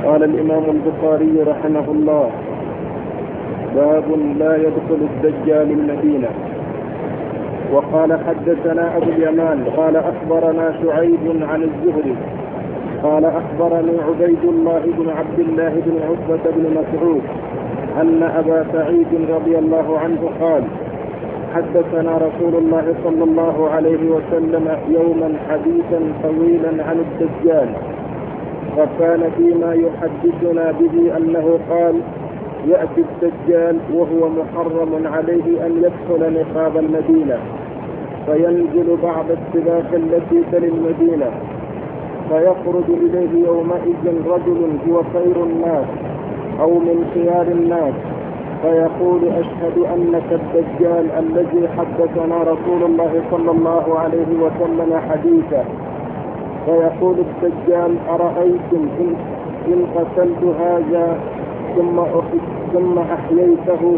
قال الإمام البخاري رحمه الله: باب لا يدخل الدجال المدينة. وقال حدثنا أبو اليمان قال أخبرنا شعيب عن الزهري قال أخبرني عبيد الله بن عبد الله بن عتبة بن مسعود أن أبا سعيد رضي الله عنه قال: حدثنا رسول الله صلى الله عليه وسلم يوما حديثا طويلا عن الدجال، وكان فيما يحدثنا به أنه قال: يأتي الدجال وهو محرم عليه أن يدخل نقاب المدينة، فينزل بعض السباق التي تلي المدينة، فيخرج إليه يومئذ رجل هو خير الناس أو من خيار الناس، فيقول: أشهد أنك الدجال الذي حدثنا رسول الله صلى الله عليه وسلم حديثا. فيقول الدجال: أرأيتم إن قتلت هذا ثم أحييته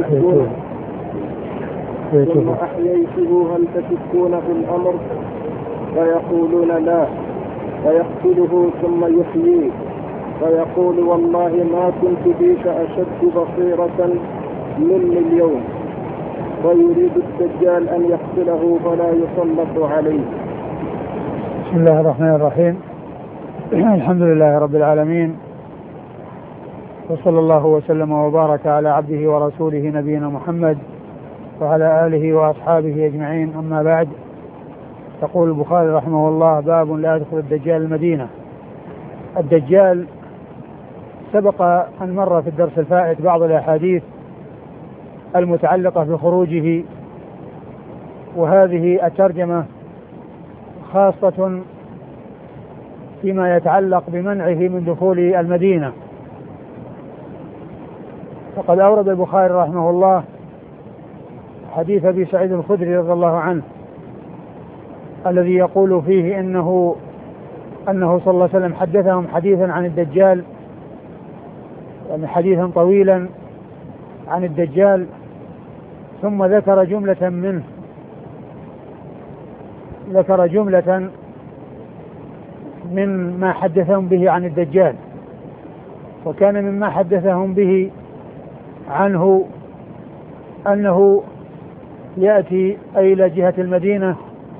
هل تشكون في الأمر؟ فيقولون: لا. فيقتله ثم يحييه، فيقول: والله ما كنت بك أشد بصيرة مني اليوم. ويريد الدجال أن يقتله فلا يسلط عليه. بسم الله الرحمن الرحيم. الحمد لله رب العالمين، وصلى الله وسلم وبارك على عبده ورسوله نبينا محمد وعلى آله وأصحابه أجمعين، أما بعد. يقول البخاري رحمه الله: باب لا يدخل الدجال المدينة. الدجال سبق أن مر في الدرس الفائت بعض الأحاديث المتعلقة بخروجه، وهذه الترجمة خاصة فيما يتعلق بمنعه من دخول المدينة. فقد أورد البخاري رحمه الله حديث أبي سعيد الخدري رضي الله عنه الذي يقول فيه أنه صلى الله عليه وسلم حدثهم حديثا عن الدجال، يعني حديثا طويلا عن الدجال، ثم ذكر جملة منه، ذكر جملة من ما حدثهم به عن الدجال. وكان مما حدثهم به عنه أنه يأتي إلى جهة المدينة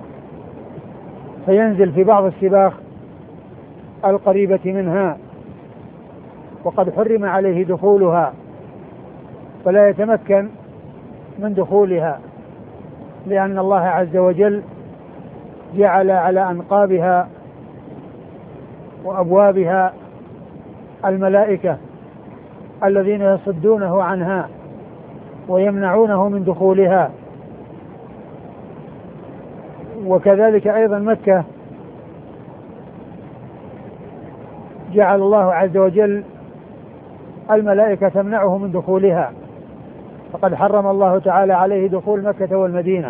فينزل في بعض السباق القريبة منها، وقد حرم عليه دخولها، فلا يتمكن من دخولها، لأن الله عز وجل جعل على أنقابها وأبوابها الملائكة الذين يصدونه عنها ويمنعونه من دخولها. وكذلك أيضا مكة جعل الله عز وجل الملائكة تمنعه من دخولها، فقد حرم الله تعالى عليه دخول مكة والمدينة،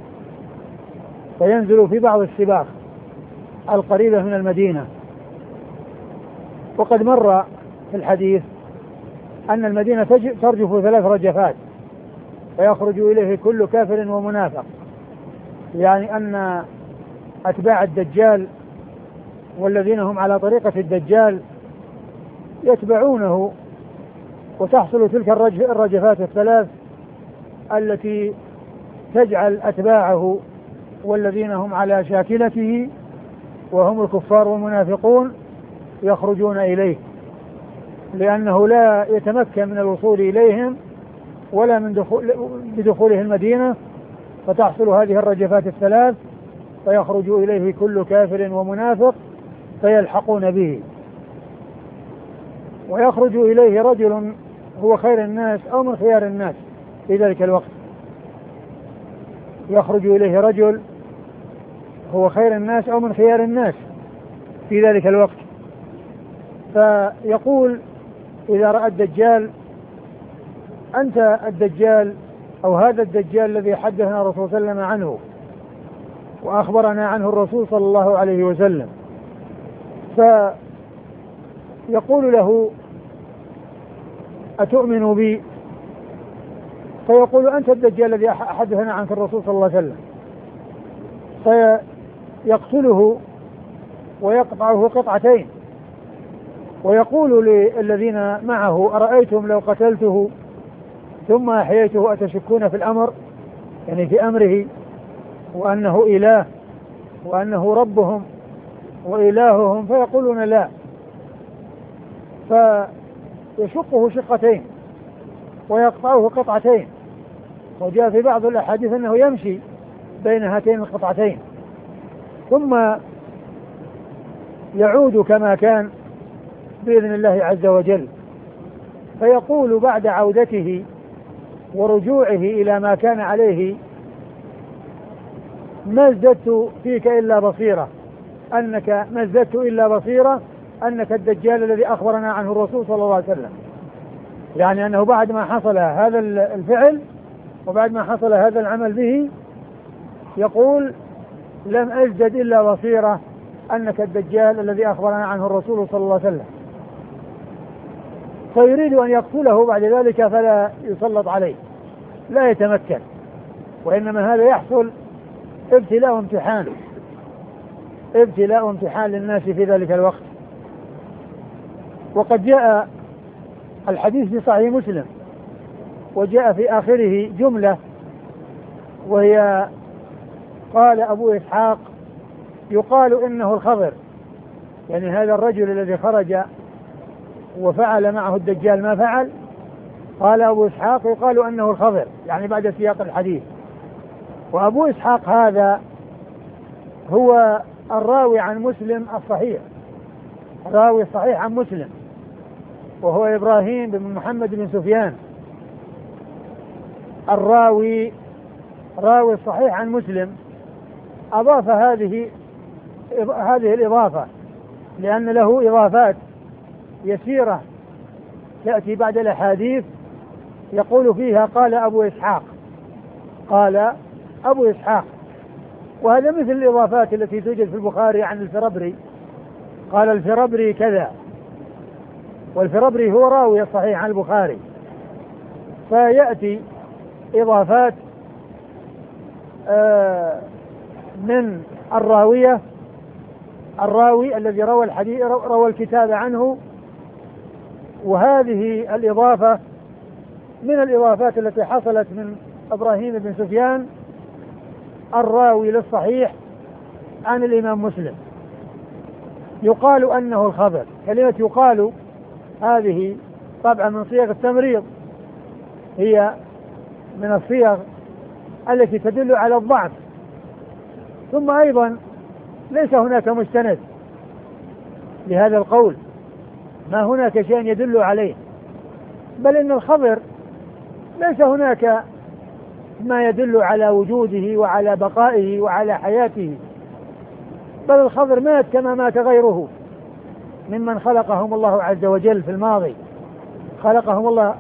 فينزل في بعض السباق القريبة من المدينة. وقد مر في الحديث أن المدينة ترجف 3 رجفات، فيخرج إليه كل كافر ومنافق، يعني أن أتباع الدجال والذين هم على طريقة الدجال يتبعونه، وتحصل تلك الرجفات 3 التي تجعل أتباعه والذين هم على شاكلته وهم الكفار والمنافقون يخرجون إليه، لأنه لا يتمكن من الوصول إليهم ولا من بدخوله المدينة، فتحصل هذه الرجفات 3 فيخرج إليه كل كافر ومنافق فيلحقون به. ويخرج إليه رجل هو خير الناس أو من خيار الناس في ذلك الوقت، يخرج إليه رجل هو خير الناس أو من خيار الناس في ذلك الوقت، فيقول إذا رأى الدجال: أنت الدجال أو هذا الدجال الذي حدثنا الرسول صلى الله عليه وسلم عنه وأخبرنا عنه الرسول صلى الله عليه وسلم. فيقول له: أتؤمن بي؟ فيقول: أنت الدجال الذي حدثنا عنك الرسول صلى الله عليه وسلم. فيقتله ويقطعه قطعتين، ويقول للذين معه أرأيتم لو قتلته ثم أحييته أتشكون في الأمر، يعني في أمره، وأنه إله وأنه ربهم وإلههم، فيقولون لا، فيشقه شقتين ويقطعه قطعتين. وجاء في بعض الأحاديث أنه يمشي بين هاتين القطعتين ثم يعود كما كان بإذن الله عز وجل. فيقول بعد عودته ورجوعه إلى ما كان عليه: ما ازددت فيك إلا بصيرة، ما ازددت إلا بصيرة أنك الدجال الذي أخبرنا عنه الرسول صلى الله عليه وسلم. يعني أنه بعد ما حصل هذا الفعل وبعد ما حصل هذا العمل به يقول: لم أزدد إلا بصيرة أنك الدجال الذي أخبرنا عنه الرسول صلى الله عليه وسلم. فيريد أن يقتله بعد ذلك فلا يسلط عليه، لا يتمكن، وإنما هذا يحصل ابتلاء وامتحان للناس في ذلك الوقت. وقد جاء الحديث في صحيح مسلم وجاء في آخره جملة، وهي قال أبو إسحاق: يقال إنه الخضر، يعني هذا الرجل الذي خرج وفعل معه الدجال ما فعل. قال أبو إسحاق: يقال أنه الخضر، يعني بعد سياق الحديث. وأبو إسحاق هذا هو الراوي عن مسلم الصحيح، راوي الصحيح عن مسلم، وهو إبراهيم بن محمد بن سفيان، راوي الصحيح عن مسلم. أضاف هذه الإضافة لأن له إضافات يسيرة تأتي بعد الأحاديث يقول فيها: قال أبو إسحاق. وهذا مثل الإضافات التي توجد في البخاري عن الفربري، قال الفربري كذا، والفربري هو راوي الصحيح عن البخاري. فيأتي إضافات من الراوي الذي روى الحديث، روى الكتاب عنه. وهذه الإضافة من الإضافات التي حصلت من إبراهيم بن سفيان الراوي للصحيح عن الإمام مسلم. يقال أنه الخبر. كلمة يقال هذه طبعا من صيغ التمريض، هي من الصيغ التي تدل على الضعف. ثم أيضا ليس هناك مستند لهذا القول، ما هناك شيء يدل عليه، بل إن الخبر ليس هناك ما يدل على وجوده وعلى بقائه وعلى حياته، بل الخبر مات كما مات غيره ممن خلقهم الله عز وجل في الماضي، خلقهم الله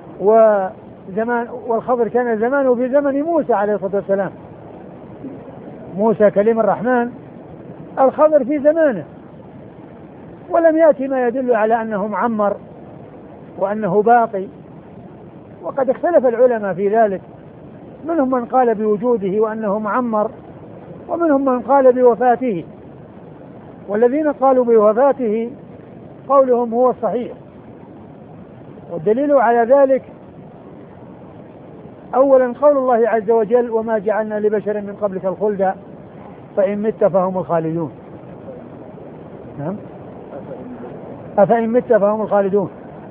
والخبر كان زمانه في زمن موسى عليه الصلاة والسلام، موسى كليم الرحمن، الخبر في زمانه، ولم يأتي ما يدل على أنه معمر وأنه باقي. وقد اختلف العلماء في ذلك، منهم من قال بوجوده وأنه معمر، ومنهم من قال بوفاته. والذين قالوا بوفاته قولهم هو الصحيح، والدليل على ذلك أولا قول الله عز وجل: وما جعلنا لبشر من قبلك الخلد فإن مت فهم الخالدون. نعم، أفإن مت فهم الخالدون.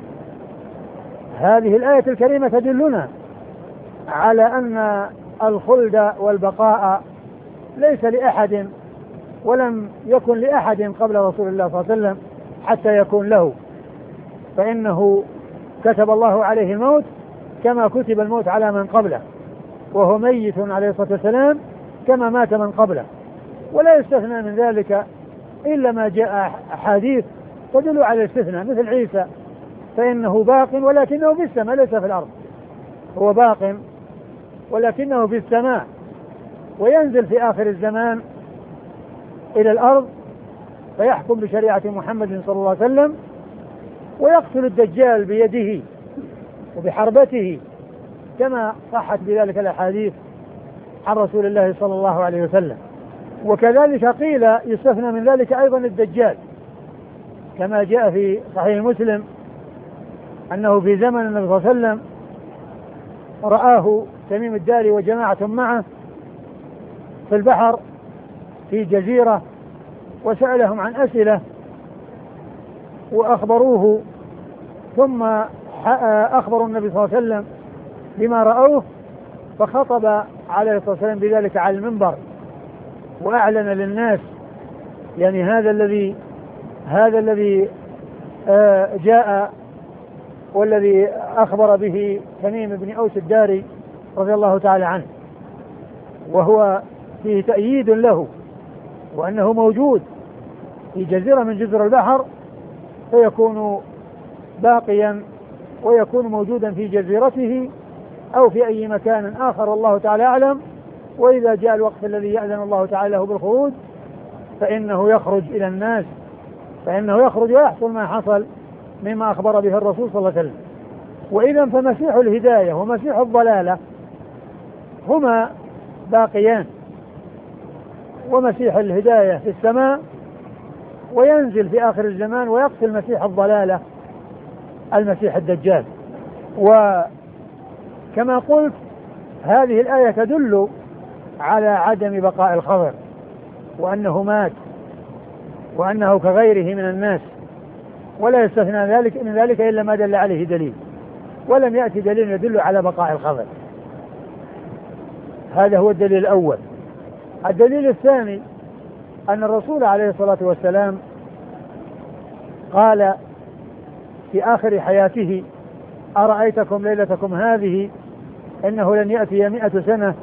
هذه الآية الكريمة تدلنا على أن الخلد والبقاء ليس لأحد، ولم يكن لأحد قبل رسول الله صلى الله عليه وسلم حتى يكون له، فإنه كتب الله عليه الموت كما كتب الموت على من قبله، وهو ميت عليه الصلاة والسلام كما مات من قبله. ولا يستثنى من ذلك إلا ما جاء أحاديث تدل على الاستثناء، مثل عيسى فإنه باق ولكنه في السماء ليس في الأرض، هو باق ولكنه في السماء، وينزل في آخر الزمان إلى الأرض فيحكم بشريعة محمد صلى الله عليه وسلم، ويقتل الدجال بيده وبحربته كما صحت بذلك الأحاديث عن رسول الله صلى الله عليه وسلم. وكذلك قيل يستثنى من ذلك أيضا الدجال، كما جاء في صحيح مسلم أنه في زمن النبي صلى الله عليه وسلم رآه تميم الداري وجماعة معه في البحر في جزيرة، وسألهم عن أسئلة وأخبروه، ثم أخبروا النبي صلى الله عليه وسلم بما رأوه، فخطب عليه الصلاة والسلام بذلك على المنبر وأعلن للناس يعني هذا الذي جاء والذي أخبر به تميم بن أوس الداري رضي الله تعالى عنه، وهو فيه تأييد له وأنه موجود في جزيرة من جزر البحر، فيكون باقيا ويكون موجودا في جزيرته أو في أي مكان آخر والله تعالى أعلم. وإذا جاء الوقت الذي يأذن الله تعالى له بالخروج فإنه يخرج إلى الناس، فإنه يخرج ويحصل ما حصل مما أخبر به الرسول صلى الله عليه وسلم. وإذا فمسيح الهداية ومسيح الضلالة هما باقيان، ومسيح الهداية في السماء وينزل في آخر الزمان ويقتل مسيح الضلالة المسيح الدجال. وكما قلت هذه الآية تدل على عدم بقاء الخضر، وأنه مات وأنه كغيره من الناس، ولا يستثنى ذلك من ذلك إلا ما دل عليه دليل، ولم يأتي دليل يدل على بقاء الخضر. هذا هو الدليل الأول. الدليل الثاني أن الرسول عليه الصلاة والسلام قال في آخر حياته: أرأيتكم ليلتكم هذه إنه لن يأتي 100 سنة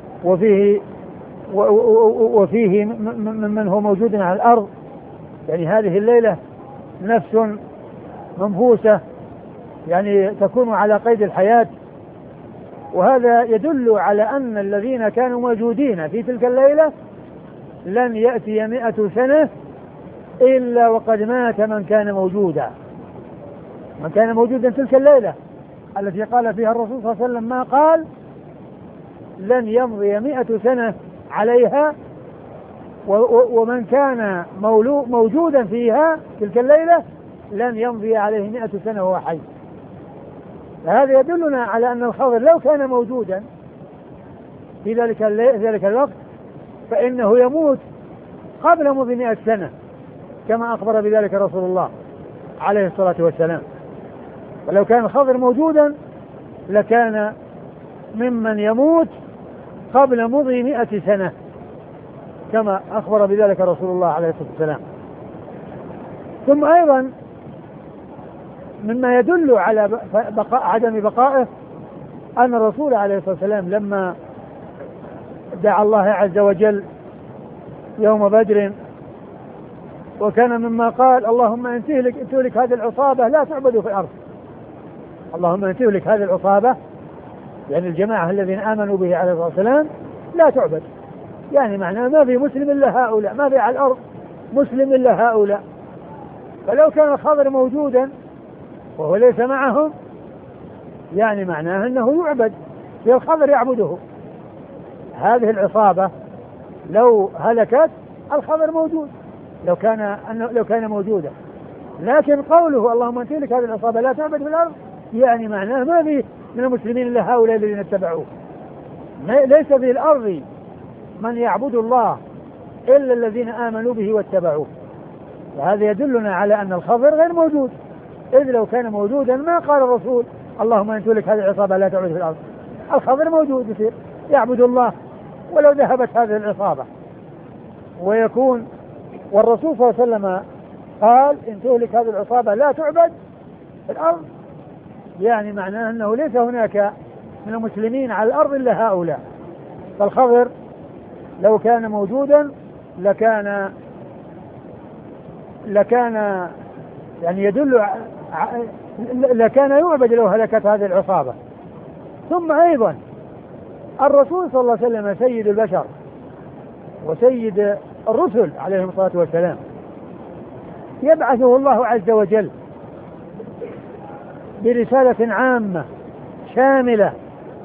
وفيه من هو موجود على الأرض، يعني هذه الليلة نفس منفوسة يعني تكون على قيد الحياة. وهذا يدل على أن الذين كانوا موجودين في تلك الليلة لن يأتي 100 سنة إلا وقد مات من كان موجودا، من كان موجودا تلك الليلة التي قال فيها الرسول صلى الله عليه وسلم ما قال: لن يمضي 100 سنة عليها، ومن كان موجودا فيها تلك الليلة لن يمضي عليه 100 سنة وهو حي. هذا يدلنا على أن الخضر لو كان موجودا في ذلك الوقت فإنه يموت قبل مضي 100 سنة كما أخبر بذلك رسول الله عليه الصلاة والسلام. ولو كان الخضر موجودا لكان ممن يموت قبل مضي 100 سنة كما أخبر بذلك رسول الله عليه الصلاة والسلام. ثم أيضا مما يدل على عدم بقائه أن الرسول عليه الصلاة والسلام لما دعا الله عز وجل يوم بدر وكان مما قال: اللهم إن تهلك هذه العصابة لا تعبد في الأرض. اللهم إن تهلك هذه العصابة يعني الجماعة الذين آمنوا به عليه الصلاة والسلام لا تعبد، يعني معناه ما في مسلم إلا هؤلاء، ما في على الأرض مسلم إلا هؤلاء. فلو كان الخضر موجودا وهو ليس معهم يعني معناه أنه يعبد، الخضر يعبده. هذه العصابة لو هلكت الخضر موجود لو كان موجودا، لكن قوله اللهم ان تهلك هذه العصابة لا تعبد في الأرض يعني معناه ما في من المسلمين إلا هؤلاء الذين اتبعوه، ليس في الأرض من يعبد الله إلا الذين آمنوا به واتبعوه. وهذا يدلنا على أن الخضر غير موجود، إذ لو كان موجودا ما قال الرسول اللهم ان تهلك هذه العصابة لا تعبد في الأرض. الخضر موجود يصير يعبد الله ولو ذهبت هذه العصابة ويكون. والرسول صلى الله عليه وسلم قال إن تهلك هذه العصابة لا تعبد في الأرض يعني معناه أنه ليس هناك من المسلمين على الأرض إلا هؤلاء. فالخضر لو كان موجودا لكان يعني يدل لكان يعبد لو هلكت هذه العصابة. ثم أيضا الرسول صلى الله عليه وسلم سيد البشر وسيد الرسل عليهم الصلاة والسلام، يبعثه الله عز وجل برسالة عامة شاملة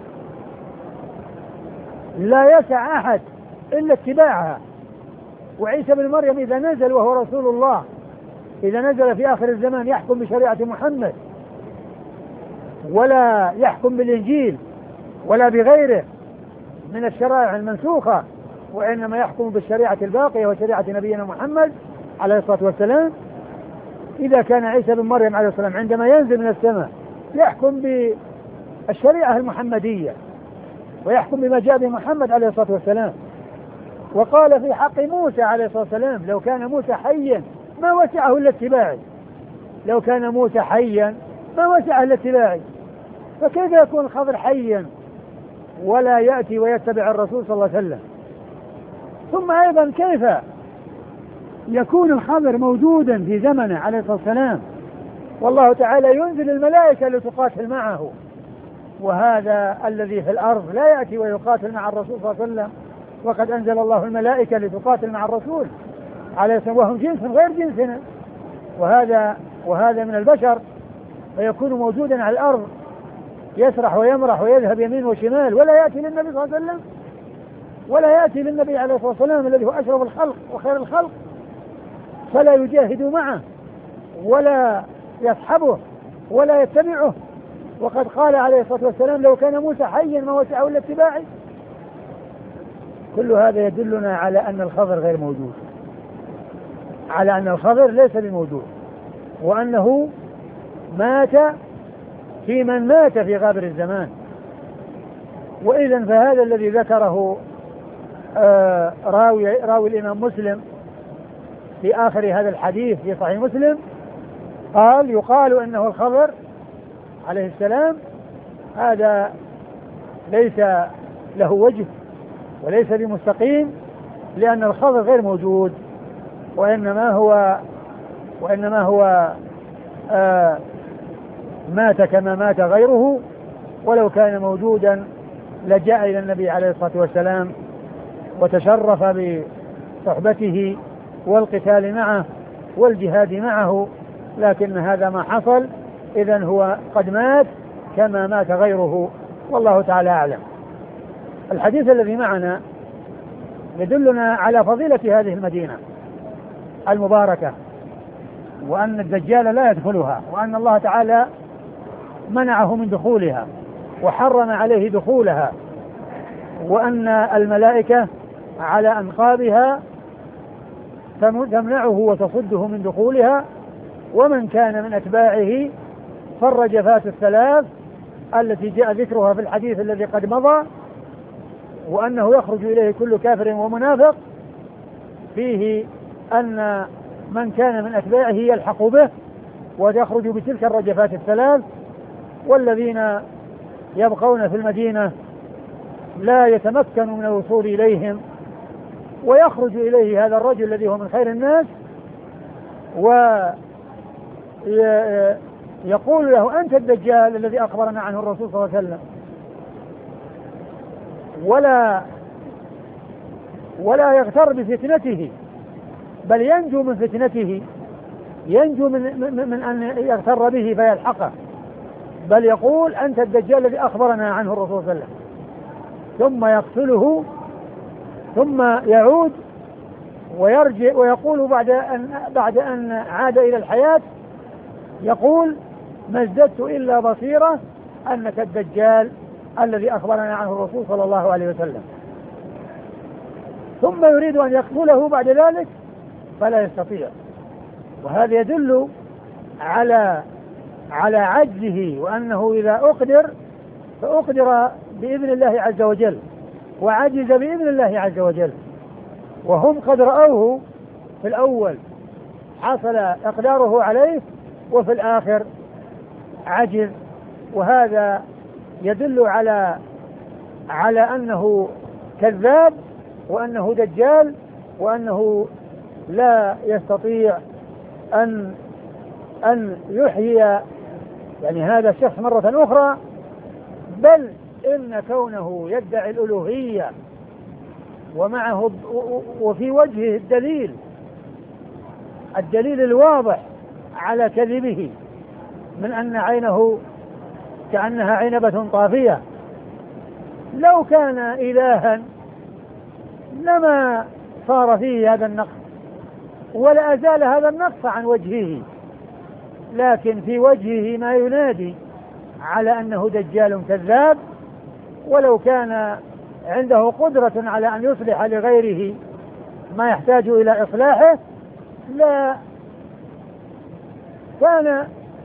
لا يسع أحد إلا اتباعها. وعيسى بن مريم إذا نزل وهو رسول الله إذا نزل في آخر الزمان يحكم بشريعة محمد ولا يحكم بالإنجيل ولا بغيره من الشرائع المنسوخة، وإنما يحكم بالشريعة الباقية وشريعة نبينا محمد عليه الصلاة والسلام. إذا كان عيسى بن مريم عليه السلام عندما ينزل من السماء يحكم بالشريعة المحمدية ويحكم بما جاء به محمد عليه الصلاة والسلام. وقال في حق موسى عليه الصلاة والسلام: لو كان موسى حيا ما وسعه إلا اتباعي. لو كان موسى حيا ما وسعه إلا اتباعي، فكيف يكون الخضر حيا ولا يأتي ويتبع الرسول صلى الله عليه وسلم؟ ثم أيضا كيف يكون الخضر موجودا في زمنه عليه الصلاة والسلام والله تعالى ينزل الملائكة لتقاتل معه، وهذا الذي في الأرض لا يأتي ويقاتل مع الرسول صلى الله عليه وسلم، وقد أنزل الله الملائكة لتقاتل مع الرسول عليه الصلاة والسلام وهم جنس غير جنسنا، وهذا من البشر، فيكون موجودا على الأرض يسرح ويمرح ويذهب يمين وشمال ولا يأتي للنبي صلى الله عليه وسلم، ولا يأتي للنبي عليه الصلاة والسلام الذي هو أشرف الخلق وخير الخلق، فلا يجاهد معه ولا يصحبه ولا يتبعه. وقد قال عليه الصلاة والسلام: لو كان موسى حيا ما وسعه إلا اتباعي. كل هذا يدلنا على أن الخضر غير موجود، على أن الخضر ليس بموجود، وأنه مات في من مات في غابر الزمان. وإذن فهذا الذي ذكره راوي الإمام مسلم في آخر هذا الحديث في صحيح مسلم يقال أنه الخضر عليه السلام هذا ليس له وجه وليس بمستقيم، لأن الخضر غير موجود، وإنما هو مات كما مات غيره، ولو كان موجودا لجاء إلى النبي عليه الصلاة والسلام وتشرف بصحبته والقتال معه والجهاد معه، لكن هذا ما حصل. إذن هو قد مات كما مات غيره، والله تعالى أعلم. الحديث الذي معنا يدلنا على فضيلة هذه المدينة المباركة، وأن الدجال لا يدخلها، وأن الله تعالى منعه من دخولها وحرم عليه دخولها، وأن الملائكة على أنقابها تمنعه وتصده من دخولها. ومن كان من أتباعه فالرجفات الثلاث التي جاء ذكرها في الحديث الذي قد مضى، وأنه يخرج إليه كل كافر ومنافق، فيه أن من كان من أتباعه يلحق به ويخرج بتلك الرجفات الثلاث، والذين يبقون في المدينة لا يتمكن من الوصول إليهم، ويخرج إليه هذا الرجل الذي هو من خير الناس ويقول له: أنت الدجال الذي أخبرنا عنه الرسول صلى الله عليه وسلم، ولا يغتر بفتنته، بل ينجو من فتنته، ينجو من أن يغتر به فيلحقه، بل يقول: أنت الدجال الذي أخبرنا عنه الرسول صلى الله عليه وسلم، ثم يقتله، ثم يعود ويرجع ويقول بعد أن عاد إلى الحياة، يقول: ما ازددت إلا بصيرة أنك الدجال الذي أخبرنا عنه الرسول صلى الله عليه وسلم، ثم يريد أن يقتله بعد ذلك فلا يستطيع. وهذا يدل على عجزه، وأنه إذا أقدر فأقدر بإذن الله عز وجل، وعجز بإذن الله عز وجل. وهم قد رأوه في الأول حصل إقداره عليه، وفي الآخر عجز. وهذا يدل على أنه كذاب، وأنه دجال، وأنه لا يستطيع أن يحيي يعني هذا الشخص مرة أخرى، بل إن كونه يدعي الألوهية ومعه وفي وجهه الدليل الواضح على كذبه، من أن عينه كأنها عنبة طافية، لو كان إلها لما صار فيه هذا النقص، ولا أزال هذا النقص عن وجهه، لكن في وجهه ما ينادي على أنه دجال كذاب، ولو كان عنده قدرة على أن يصلح لغيره ما يحتاج إلى إصلاحه لا كان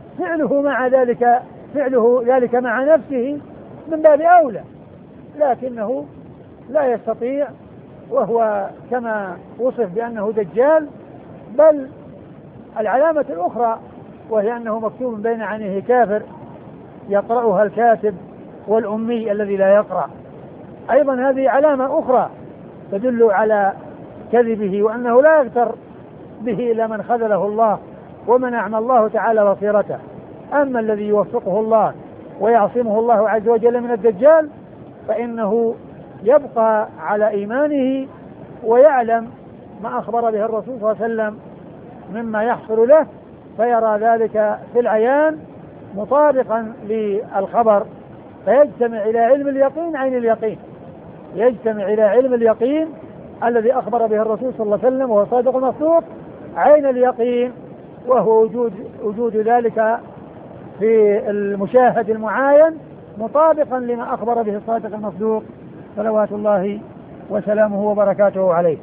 فعله ذلك مع نفسه من باب أولى، لكنه لا يستطيع، وهو كما وصف بأنه دجال. بل العلامة الأخرى وهي أنه مكتوب بين عينيه كافر يقرأها الكاتب والأمي الذي لا يقرأ، أيضا هذه علامة أخرى تدل على كذبه وأنه لا يغتر به إلا من خذله الله ومن أعمى الله تعالى بصيرته. أما الذي يوفقه الله ويعصمه الله عز وجل من الدجال فإنه يبقى على إيمانه ويعلم ما أخبر به الرسول صلى الله عليه وسلم مما يحصل له، فيرى ذلك في العيان مطابقا للخبر، فيجتمع إلى علم اليقين عين اليقين، يجتمع إلى علم اليقين الذي أخبر به الرسول صلى الله عليه وسلم وهو صادق المصدوق عين اليقين، وهو وجود ذلك في المشاهد المعاين مطابقا لما أخبر به الصادق المصدوق صلوات الله وسلامه وبركاته عليه.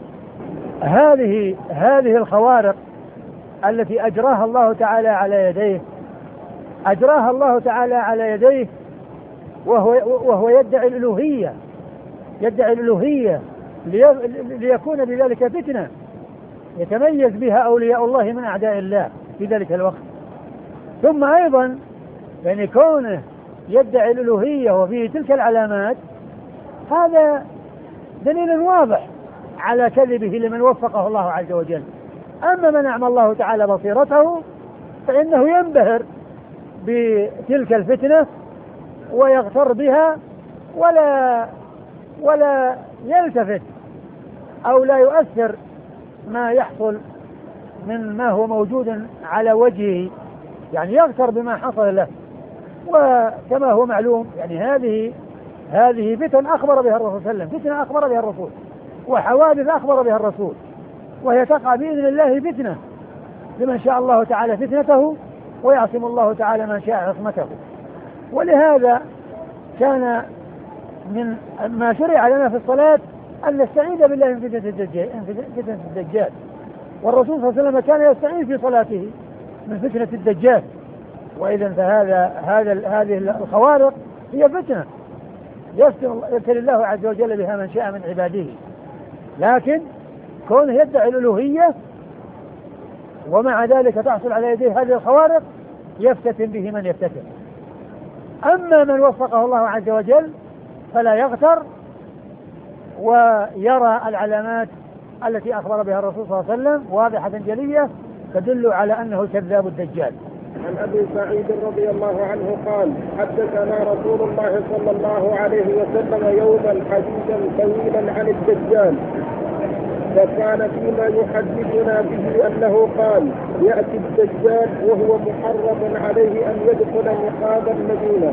هذه الخوارق التي أجراها الله تعالى على يديه وهو يدعي الألوهية ليكون بذلك فتنة يتميز بها أولياء الله من أعداء الله في ذلك الوقت. ثم أيضا يعني كونه يدعي الألوهية وفيه تلك العلامات هذا دليل واضح على كذبه لمن وفقه الله عز وجل. أما من أعمى الله تعالى بصيرته فإنه ينبهر بتلك الفتنة ويغتر بها ولا يلتفت أو لا يؤثر ما يحصل من ما هو موجود على وجهه، يعني يغتر بما حصل له. وكما هو معلوم يعني هذه فتن أخبر بها الرسول صلى الله عليه وسلم، فتنة أخبر بها الرسول وحوادث أخبر بها الرسول، وهي تقع بإذن الله فتنة لمن شاء الله تعالى فتنته ويعصم الله تعالى من شاء عصمته. ولهذا كان من ما شرع لنا في الصلاة أن نستعيذ بالله من فتنة الدجال، والرسول صلى الله عليه وسلم كان يستعيذ في صلاته من فتنة الدجال. وإذا هذه الخوارق هي فتنة يبتلي الله عز وجل بها من شاء من عباده، لكن كونه يدعي الألوهية ومع ذلك تحصل على يديه هذه الخوارق يفتتن به من يفتتن. أما من وفقه الله عز وجل فلا يغتر ويرى العلامات التي أخبر بها الرسول صلى الله عليه وسلم واضحة جلية تدل على أنه الكذاب الدجال. عن أبي سعيد رضي الله عنه قال: حدثنا رسول الله صلى الله عليه وسلم يوما حديثا طويلا عن الدجال، فكان فيما يحدثنا به أنه قال: يأتي الدجال وهو محرم عليه أن يدخل نقاب المدينة،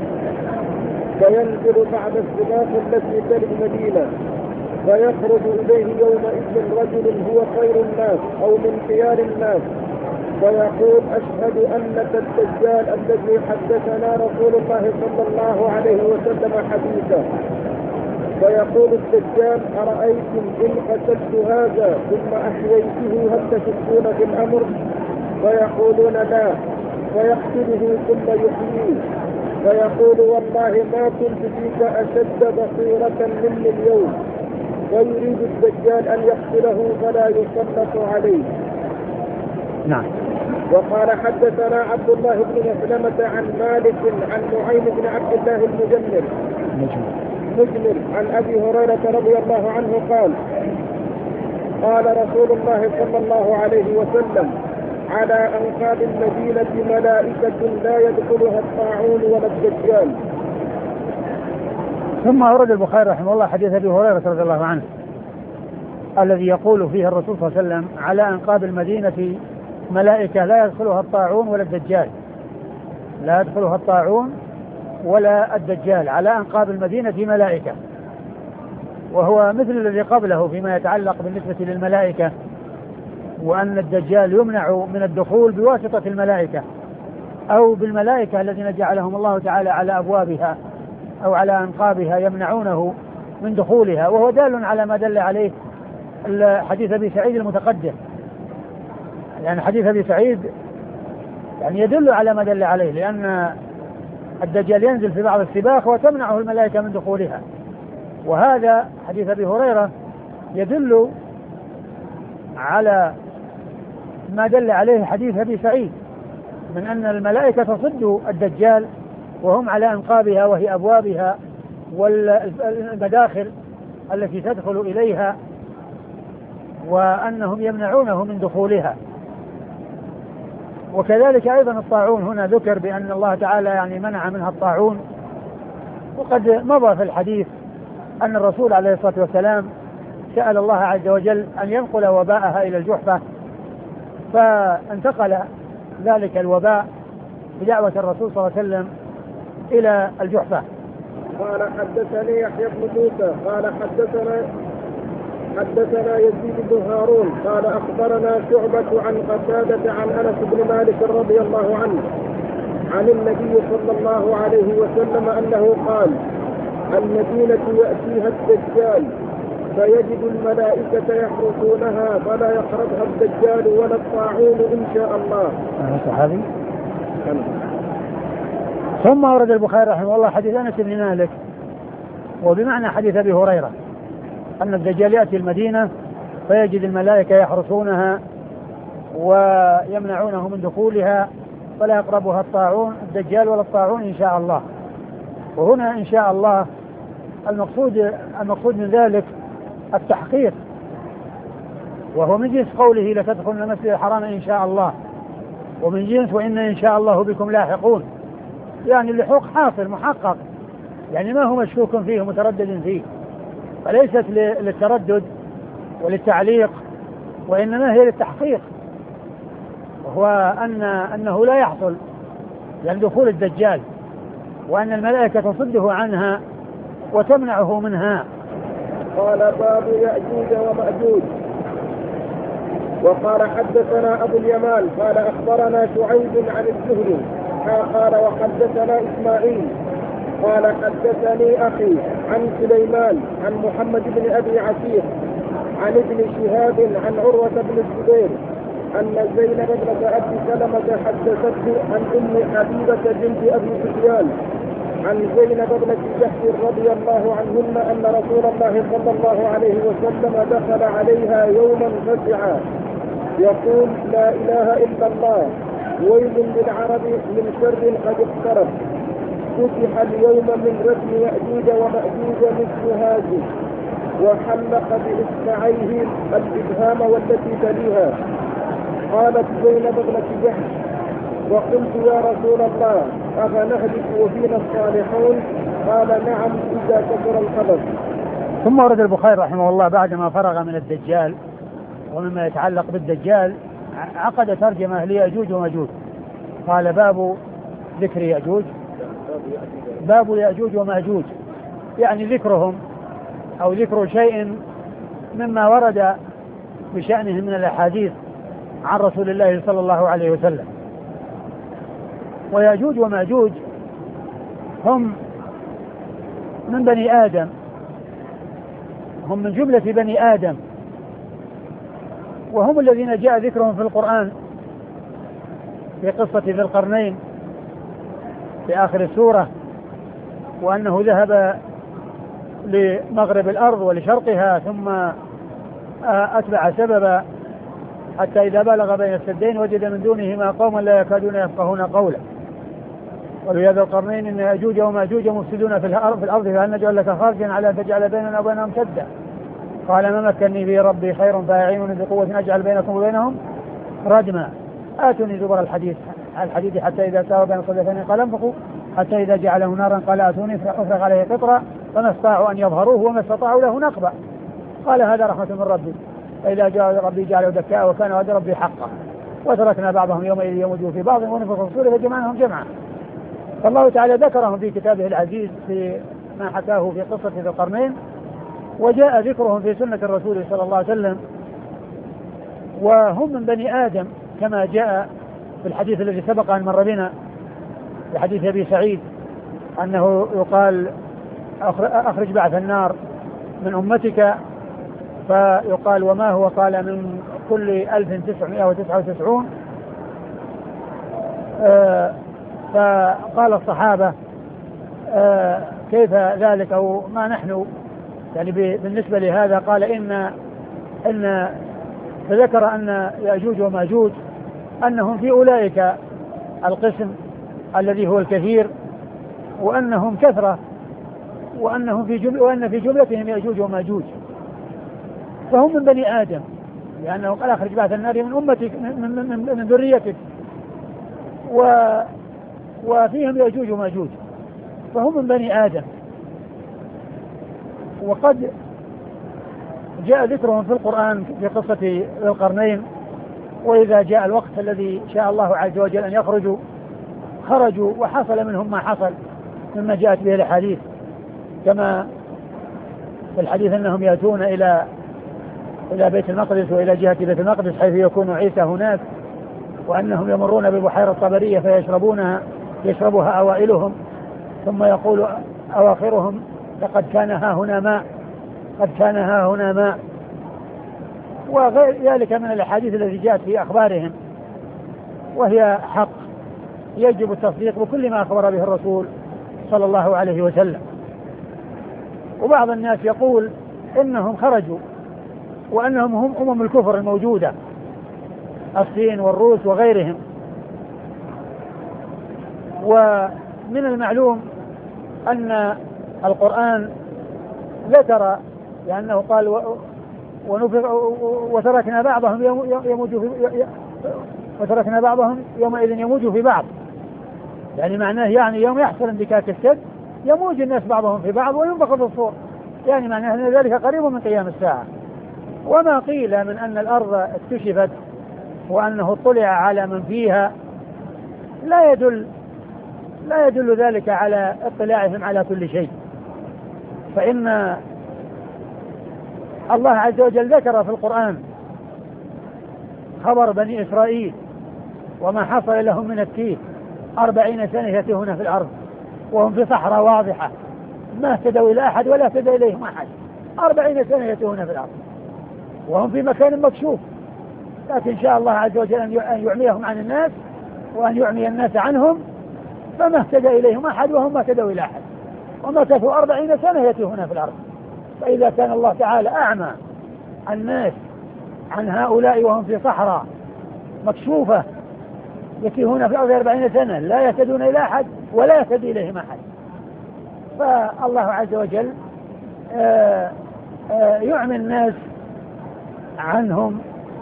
فينزل بعد الصلاة التي تلي المدينة، فيخرج إليه يومئذ رجل هو خير الناس أو من خيار الناس، فيقول: أشهد أنك الدجال الذي حدثنا رسول الله صلى الله عليه وسلم حديثا. فيقول الدجال: أرأيتم إن قتلت هذا ثم أحييته هل تشكون في الأمر؟ فيقولون: لا. فيقتله ثم يحييه، فيقول: والله ما كنت فيك أشد بصيرة مني اليوم. ويريد الدجال أن يقتله فلا يسلط عليه. نعم. وقال: حدثنا عبد الله بن مسلمة عن مالك عن نعيم بن عبد الله المجمل عن أبي هريرة رضي الله عنه قال: قال رسول الله صلى الله عليه وسلم: على أنقاب المدينة ملائكة لا يدخلها الطاعون ولا الدجال. ثم أورد البخاري رحمه الله حديث أبي هريرة رضي الله عنه الذي يقول فيه الرسول صلى الله عليه وسلم: على أنقاب المدينة ملائكة لا يدخلها الطاعون ولا الدجال، لا يدخلها الطاعون ولا الدجال. على أنقاب المدينة ملائكة، وهو مثل الذي قبله فيما يتعلق بالنسبة للملائكة وأن الدجال يمنع من الدخول بواسطة الملائكة أو بالملائكة الذين جعلهم الله تعالى على أبوابها أو على أنقابها يمنعونه من دخولها، وهو دال على ما دل عليه حديث أبي سعيد المتقدم. يعني حديث أبي سعيد يعني يدل على ما دل عليه، لأن الدجال ينزل في بعض السباق وتمنعه الملائكة من دخولها، وهذا حديث أبي هريرة يدل على ما دل عليه حديث أبي سعيد من أن الملائكة تصد الدجال وهم على أنقابها وهي أبوابها والمداخل التي تدخل إليها، وأنهم يمنعونه من دخولها. وكذلك أيضا الطاعون هنا ذكر بأن الله تعالى يعني منع منها الطاعون، وقد مضى في الحديث أن الرسول عليه الصلاة والسلام سأل الله عز وجل أن ينقل وباءها إلى الجحفة، فانتقل ذلك الوباء بدعوة الرسول صلى الله عليه وسلم إلى الجحفة. قال حدثني يحيى بن موسى قال حدثنا يزيد بن هارون قال أخبرنا شعبة عن قتادة عن أنس بن مالك رضي الله عنه عن النبي صلى الله عليه وسلم أنه قال: المدينة يأتيها الدجال فيجد الملائكة يحرسونها فلا يقربها الدجال ولا الطاعون إن شاء الله. صحابي. ثم ورد البخاري رحمه الله حديث أنس بن مالك وبمعنى حديث أبي هريرة أن الدجال يأتي المدينة فيجد الملائكة يحرسونها ويمنعونه من دخولها فلا يقربها الطاعون الدجال ولا الطاعون إن شاء الله. وهنا إن شاء الله المقصود من ذلك التحقيق، وهو من جنس قوله لتدخلن المسجد الحرام إن شاء الله، ومن جنس وإن إن شاء الله بكم لاحقون، يعني اللحوق حاصل محقق، يعني ما هو مشكوك فيه متردد فيه، فليست للتردد وللتعليق وإنما هي للتحقيق، وهو أنه لا يحصل يعني دخول الدجال، وأن الملائكة تصده عنها وتمنعه منها. قال: باب يأجوج ومأجوج. وقال حدثنا أبو اليمان قال أخبرنا شعيب عن الزهري قال وحدثنا إسماعيل قال حدثني أخي عن سليمان عن محمد بن أبي عتيق عن ابن شهاب عن عروة بن الزبير أن زينب بنت أبي سلمة حدثته عن أم حبيبة بنت أبي سفيان عن زينب بنت جحش رضي الله عنهن أن رسول الله صلى الله عليه وسلم دخل عليها يوما فزعا يقول: لا إله إلا الله، ويل للعرب من شر قد اقترب، فتح اليوم من ردم يأجوج ومأجوج مثل هذه، وحلق بإصبعيه الإبهام والتي تليها. قالت زينب بنت جحش: وقلت يا رسول الله أفنهلك وفينا الصالحون؟ قال: نعم إذا كثر الخبث. ثم ورد البخاري رحمه الله بعدما فرغ من الدجال ومما يتعلق بالدجال عقد ترجمة ليأجوج ومأجوج. قال: باب ذكر يأجوج، باب يأجوج ومأجوج، يعني ذكرهم أو ذكر شيء مما ورد بشأنهم من الأحاديث عن رسول الله صلى الله عليه وسلم. ويأجوج ومأجوج هم من بني آدم، هم من جملة بني آدم، وهم الذين جاء ذكرهم في القرآن في قصة ذي القرنين في آخر السورة، وأنه ذهب لمغرب الأرض ولشرقها ثم أتبع سببا حتى إذا بلغ بين السدين وجد من دونهما قوما لا يكادون يفقهون قولا، ولذا ذي القرنين إن يأجوج ومأجوج مفسدون في الأرض فهل نجعل لك خارجا على أن تجعل بيننا وبينهم سدا؟ قال: ما مكنني في ربي خير فأعينوني بقوة أجعل بينكم وبينهم ردما آتوني زبر الحديد حتى إذا ساوى بين الصدفين قال انفخوا حتى إذا جعله نارا قال آتوني أفرغ عليه قطرا فما استطاعوا أن يظهروه وما استطاعوا له نقبا. قال: هذا رحمة من ربي فإذا جاء ربي جعله دكاء وكان وعد ربي حقا وتركنا بعضهم يومئذ يموج في بعض ونفخ في الصور فجمعناهم جمعا. فالله تعالى ذكرهم في كتابه العزيز في ما حكاه في قصة ذي القرنين، وجاء ذكرهم في سنة الرسول صلى الله عليه وسلم وهم من بني آدم كما جاء في الحديث الذي سبق أن مر بنا في حديث أبي سعيد أنه يقال أخرج بعث النار من أمتك، فيقال وما هو؟ قال من كل 1999. فقال الصحابة كيف ذلك أو ما نحن يعني بالنسبة لهذا؟ قال إن فذكر أن يأجوج وماجوج أنهم في أولئك القسم الذي هو الكثير، وأنهم كثرة، وأن في جملتهم يأجوج وماجوج، فهم من بني آدم، لأنه قال أخرج بعث النار من أمتك من ذريتك، وفيهم يأجوج وماجوج، فهم من بني آدم. وقد جاء ذكرهم في القرآن في قصة ذي القرنين، وإذا جاء الوقت الذي شاء الله عز وجل أن يخرجوا خرجوا، وحصل منهم ما حصل مما جاءت به الحديث، كما في الحديث أنهم يأتون إلى بيت المقدس وإلى جهة بيت المقدس حيث يكون عيسى هناك، وأنهم يمرون ببحيرة طبرية يشربها أوائلهم، ثم يقول أواخرهم لقد كان ها هنا ماء، قد كان ها هنا ماء، وغير ذلك من الأحاديث التي جاءت في أخبارهم، وهي حق يجب التصديق بكل ما أخبر به الرسول صلى الله عليه وسلم. وبعض الناس يقول إنهم خرجوا وأنهم هم أمم الكفر الموجودة، الصين والروس وغيرهم. ومن المعلوم أن القرآن ذكر لأنه قال وتركنا بعضهم يومئذ يموج في بعض، يعني معناه يعني يوم يحصل انبكاك السد يموج الناس بعضهم في بعض وينفخ في الصور، يعني معناه أن ذلك قريب من قيام الساعة. وما قيل من أن الأرض اكتشفت وأنه اطلع على من فيها لا يدل ذلك على اطلاعهم على كل شيء، فإن الله عز وجل ذكر في القرآن خبر بني إسرائيل وما حصل لهم من التيه 40 سنة يتيهون في الأرض وهم في صحراء واضحة ما اهتدوا إلى أحد ولا اهتدى إليهم أحد، 40 سنة يتيهون في الأرض وهم في مكان مكشوف، لكن شاء الله عز وجل أن يعميهم عن الناس وأن يعمي الناس عنهم، فما اهتدى إليهم أحد وهم ما اهتدوا إلى أحد، ومكثوا 40 سنة يتيهون في الأرض. فإذا كان الله تعالى أعمى الناس عن هؤلاء وهم في صحراء مكشوفة يتيهون في الأرض 40 سنة لا يهتدون إلى أحد ولا يهتدي إليهم أحد، فالله عز وجل يعمي الناس عنهم،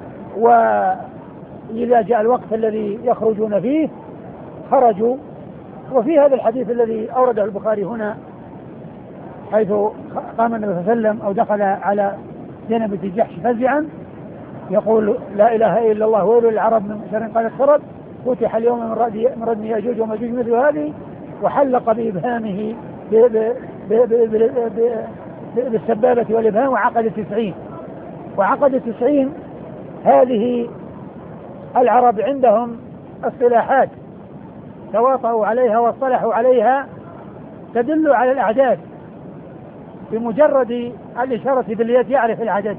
وإذا جاء الوقت الذي يخرجون فيه خرجوا. وفي هذا الحديث الذي أورده البخاري هنا حيث قام النبي صلى الله عليه وسلم أو دخل على زينب بنت جحش فزعا يقول لا إله إلا الله ويل للعرب من شر قد اقترب، فتح اليوم من ردم يأجوج ومأجوج مثل هذه، وحلق بإبهامه بالسبابة والإبهام وعقد 90 هذه العرب عندهم اصطلاحات تواطؤوا عليها واصطلحوا عليها تدل على الأعداد، بمجرد الإشارة باليد يعرف العدد،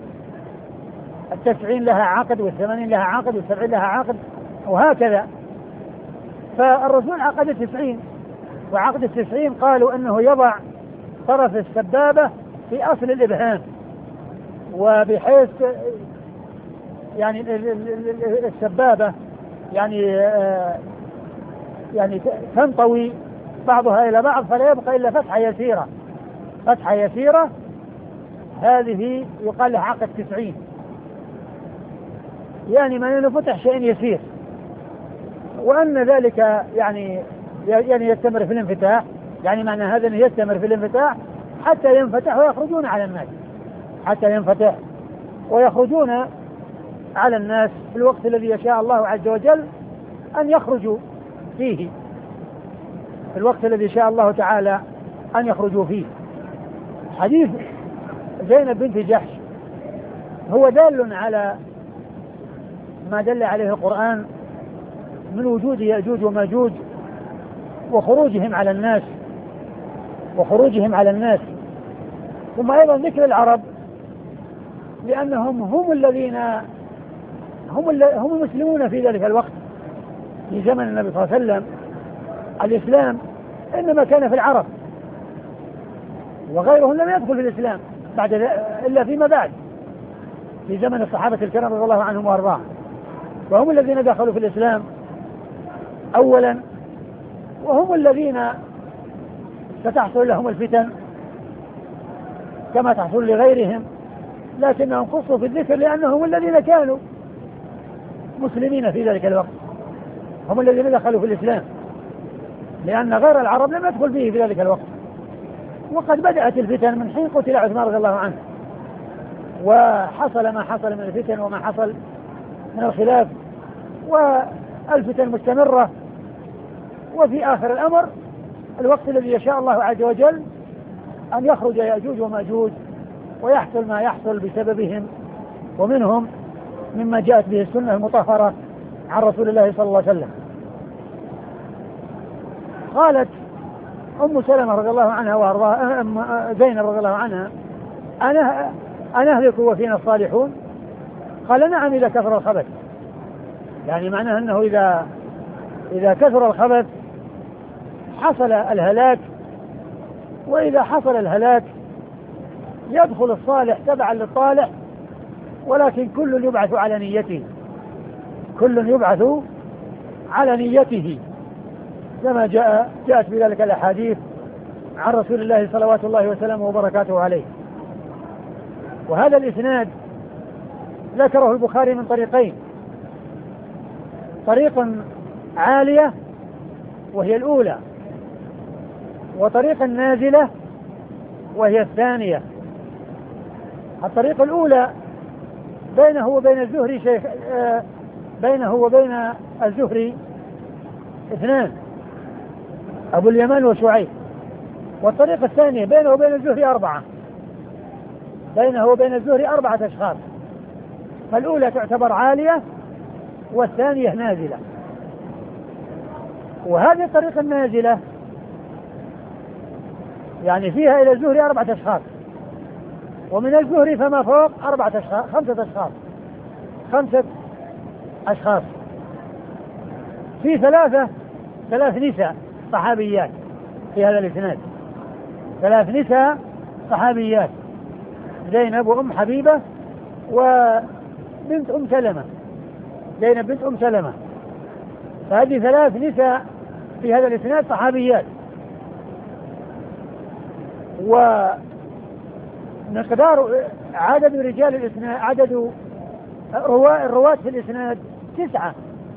90 لها عقد 80 لها عقد 70 لها عقد وهكذا. فالرسول عقد 90، وعقد 90 قالوا أنه يضع طرف السبابة في أصل الإبهام، وبحيث يعني السبابة يعني تنطوي بعضها إلى بعض فلا يبقى إلا فتحة يسيرة، هذه يقال لها عقد 90، يعني ما ينفتح شيء يسير، وأن ذلك يعني يستمر في الانفتاح، يعني معنى هذا أنه يستمر في الانفتاح حتى ينفتح ويخرجون على الناس، حتى ينفتح ويخرجون على الناس في الوقت الذي يشاء الله عز وجل أن يخرجوا فيه، في الوقت الذي شاء الله تعالى أن يخرجوا فيه. حديث زينب بنت جحش هو دال على ما دل عليه القرآن من وجود يأجوج وماجوج وخروجهم على الناس ثم أيضا ذكر العرب لأنهم هم الذين هم المسلمون في ذلك الوقت في زمن النبي صلى الله عليه وسلم. الإسلام إنما كان في العرب وغيرهم لم يدخل في الإسلام إلا فيما بعد في زمن الصحابة الكرام رضي الله عنهم وأرضاهم، وهم الذين دخلوا في الإسلام أولا، وهم الذين ستحصل لهم الفتن كما تحصل لغيرهم، لكنهم خصوا في الذكر لأنهم الذين كانوا مسلمين في ذلك الوقت، هم الذين دخلوا في الإسلام، لأن غير العرب لم يدخل فيه في ذلك الوقت. وقد بدأت الفتن من حين قتل عثمان رضي الله عنه، وحصل ما حصل من الفتن وما حصل من الخلاف، والفتن مستمرة، وفي آخر الأمر الوقت الذي يشاء الله عز وجل أن يخرج يأجوج وماجوج ويحصل ما يحصل بسببهم ومنهم مما جاءت به السنة المطهرة عن رسول الله صلى الله عليه وسلم. قالت أم سلمة رضي الله عنها وأرضاها زينب رضي الله عنها: أنا أهلك وفينا الصالحون؟ قال: نعم إذا كثر الخبث. يعني معناه أنه إذا كثر الخبث حصل الهلاك، وإذا حصل الهلاك يدخل الصالح تبعا للطالح، ولكن كل يبعث على نيته، كما جاءت بذلك الأحاديث عن رسول الله صلوات الله وسلامه وبركاته عليه. وهذا الإسناد ذكره البخاري من طريقين: طريق عالية وهي الأولى، وطريق نازلة وهي الثانية. الطريق الأولى بينه وبين الزهري اثنان، أبو اليمان وشعيب. والطريق الثانية بينه وبين الزهري أربعة أشخاص، فالأولى تعتبر عالية والثانية نازلة. وهذه الطريق النازلة يعني فيها إلى الزهري 4 أشخاص، ومن الزهري فما فوق 5 أشخاص. في ثلاث نساء صحابيات في هذا الإسناد، 3 نساء صحابيات: زينب وأم حبيبة وبنت أم سلمة، زينب بنت أم سلمة. فهذه 3 نساء في هذا الإسناد صحابيات. ومقدار عدد رجال الإسناد، عدد الرواة في الإسناد 9.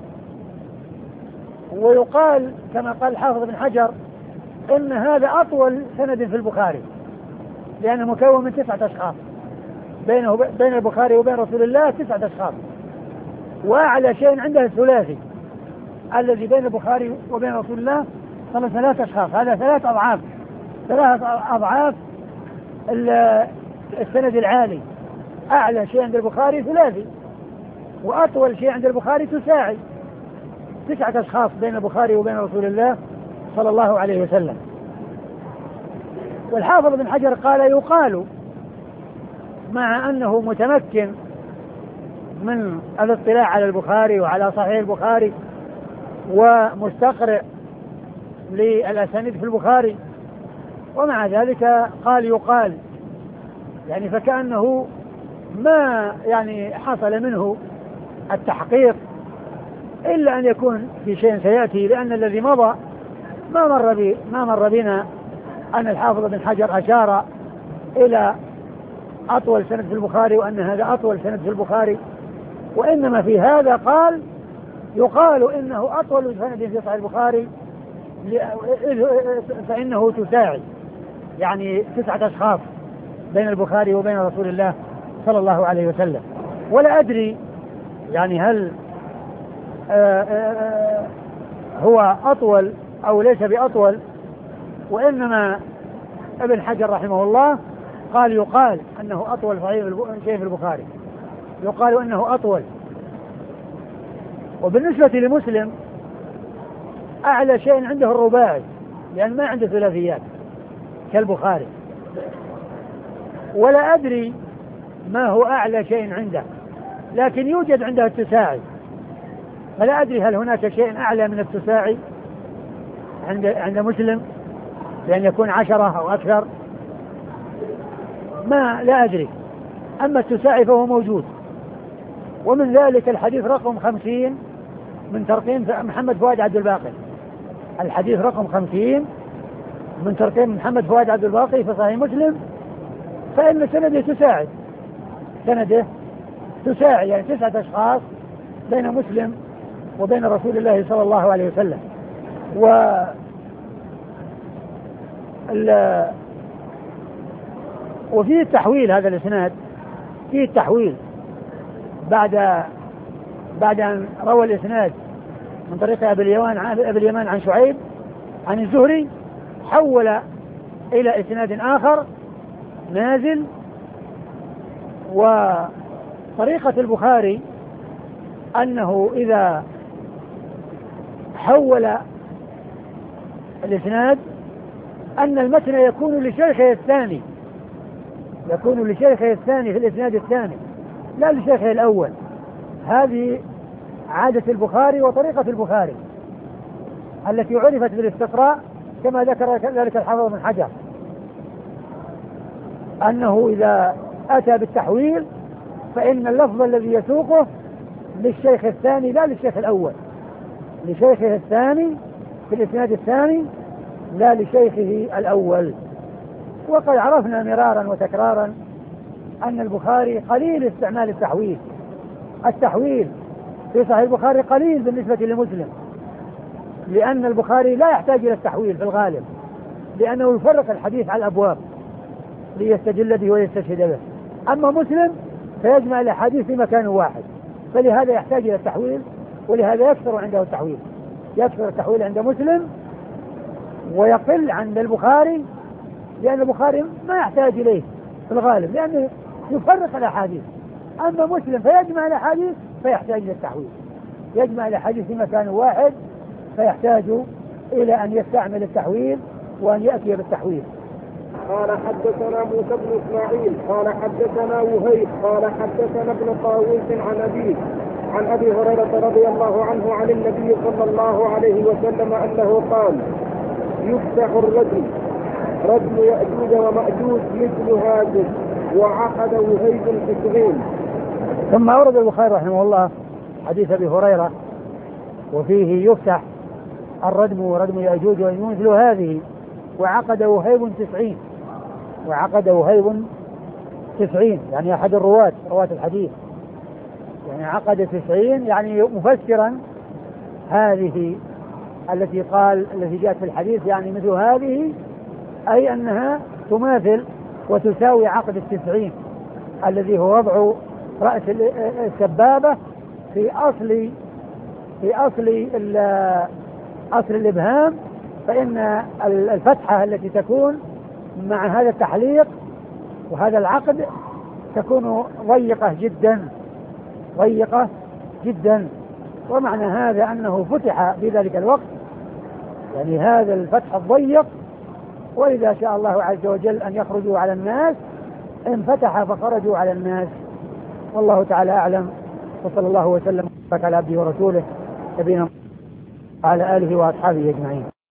ويقال كما قال الحافظ بن حجر إن هذا أطول سند في البخاري، لأنه مكون من 9 أشخاص، بين البخاري وبين رسول الله 9 أشخاص. وأعلى شيء عنده الثلاثي الذي بين البخاري وبين رسول الله 3 أشخاص. هذا 3 أضعاف السند العالي. أعلى شيء عند البخاري ثلاثي، وأطول شيء عند البخاري تساعي. 9 أشخاص بين البخاري وبين رسول الله صلى الله عليه وسلم. والحافظ بن حجر قال: يقال مع أنه متمكن من الاطلاع على البخاري وعلى صحيح البخاري ومستقرئ للأسانيد في البخاري، ومع ذلك قال يقال، يعني فكأنه ما يعني حصل منه التحقيق إلا أن يكون في شيء سيأتي، لأن الذي مضى ما مر بنا أن الحافظ بن حجر أشار إلى أطول سند في البخاري وأن هذا أطول سند في البخاري، وإنما في هذا قال يقال إنه أطول سند في صحيح البخاري فإنه تساعي، يعني 9 أشخاص بين البخاري وبين رسول الله صلى الله عليه وسلم. ولا أدري يعني هل هو أطول أو ليس بأطول، وإنما ابن حجر رحمه الله قال يقال أنه أطول شيء في البخاري، يقال أنه أطول. وبالنسبة لمسلم أعلى شيء عنده الرباعي، لأن ما عنده ثلاثيات كالبخاري. ولا أدري ما هو أعلى شيء عنده، لكن يوجد عنده التساعي، فلا أدري هل هناك شيء أعلى من التساعي عند مسلم، لأن يكون 10 أو أكثر، ما لا أدري. أما التساعي فهو موجود. ومن ذلك الحديث رقم 50 من ترقيم محمد فؤاد عبد الباقي، الحديث رقم 50 من ترقيم محمد فؤاد عبد الباقي في صحيح مسلم، فإن سنده تساعد، سنده تساعد، يعني 9 أشخاص بين مسلم وبين رسول الله صلى الله عليه وسلم. وفيه التحويل، هذا الإسناد فيه التحويل بعد أن روى الإسناد من طريق أبي اليمان عن شعيب عن الزهري، حول إلى إسناد آخر نازل. وطريقة البخاري أنه إذا حول الإسناد أن المتن يكون لشيخه الثاني، يكون لشيخه الثاني في الإسناد الثاني، لا لشيخه الأول. هذه عادة البخاري وطريقة البخاري التي عرفت بالاستقراء، كما ذكر ذلك الحافظ بن حجر، أنه إذا أتى بالتحويل فإن اللفظ الذي يسوقه للشيخ الثاني لا للشيخ الأول، لشيخه الثاني في الإسناد الثاني لا لشيخه الأول. وقد عرفنا مرارا وتكرارا أن البخاري قليل استعمال التحويل. التحويل في صحيح البخاري قليل بالنسبة لمسلم، لأن البخاري لا يحتاج إلى التحويل في الغالب، لأنه يفرق الحديث على الأبواب ليستدل به ويستشهد به. أما مسلم فيجمع الأحاديث في مكان واحد، فلهذا يحتاج إلى التحويل، ولهذا يكثر عنده التحويل، يكثر التحويل عند مسلم ويقل عند البخاري، لأن البخاري ما يحتاج إليه في الغالب لأنه يفرق الأحاديث. أما مسلم فيجمع الأحاديث فيحتاج إلى التحويل، يجمع الأحاديث في مكان واحد فيحتاج إلى أن يستعمل التحويل وأن يأتي بالتحويل. قال حدثنا موسى بن إسماعيل قال حدثنا وهيب قال حدثنا ابن طاووس عن أبي هريرة رضي الله عنه عن النبي صلى الله عليه وسلم أنه قال: يفتح ردم يأجوج ومأجوج مثل هذا وعقد وهيب 90. ثم أورد البخاري رحمه الله حديث أبي هريرة وفيه يفتح ردم يأجوج ومأجوج مثل هذه وعقد وهيب 90، وعقد وهيب 90 يعني أحد رواة الحديث، يعني عقد 90 يعني مفسرا هذه التي جاءت في الحديث، يعني مثل هذه أي أنها تماثل وتساوي عقد 90 الذي هو وضع رأس السبابة في أصل الإبهام، فإن الفتحة التي تكون مع هذا التحليق وهذا العقد تكون ضيقة جدا، ومعنى هذا أنه فتح في ذلك الوقت، يعني هذا الفتح الضيق، وإذا شاء الله عز وجل أن يخرجوا على الناس انفتح فخرجوا على الناس. والله تعالى أعلم، وصلى الله وسلم على عبده ورسوله نبينا وعلى آله وأصحابه أجمعين.